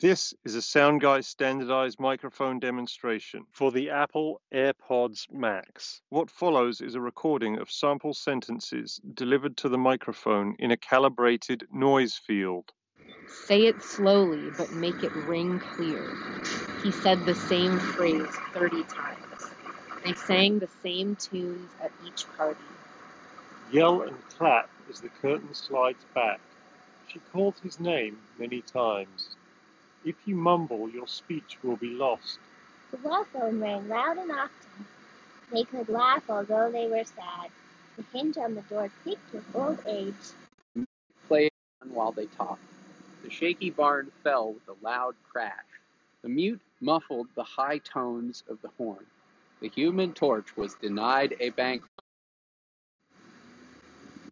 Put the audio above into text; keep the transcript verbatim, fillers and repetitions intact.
This is a SoundGuy standardized microphone demonstration for the Apple AirPods Max. What follows is a recording of sample sentences delivered to the microphone in a calibrated noise field. Say it slowly, but make it ring clear. He said the same phrase thirty times. They sang the same tunes at each party. Yell and clap as the curtain slides back. She called his name many times. If you mumble, your speech will be lost. The law phone rang loud and often. They could laugh although they were sad. The hinge on the door creaked with old age. Played on while they talked. The shaky barn fell with a loud crash. The mute muffled the high tones of the horn. The Human Torch was denied a bank.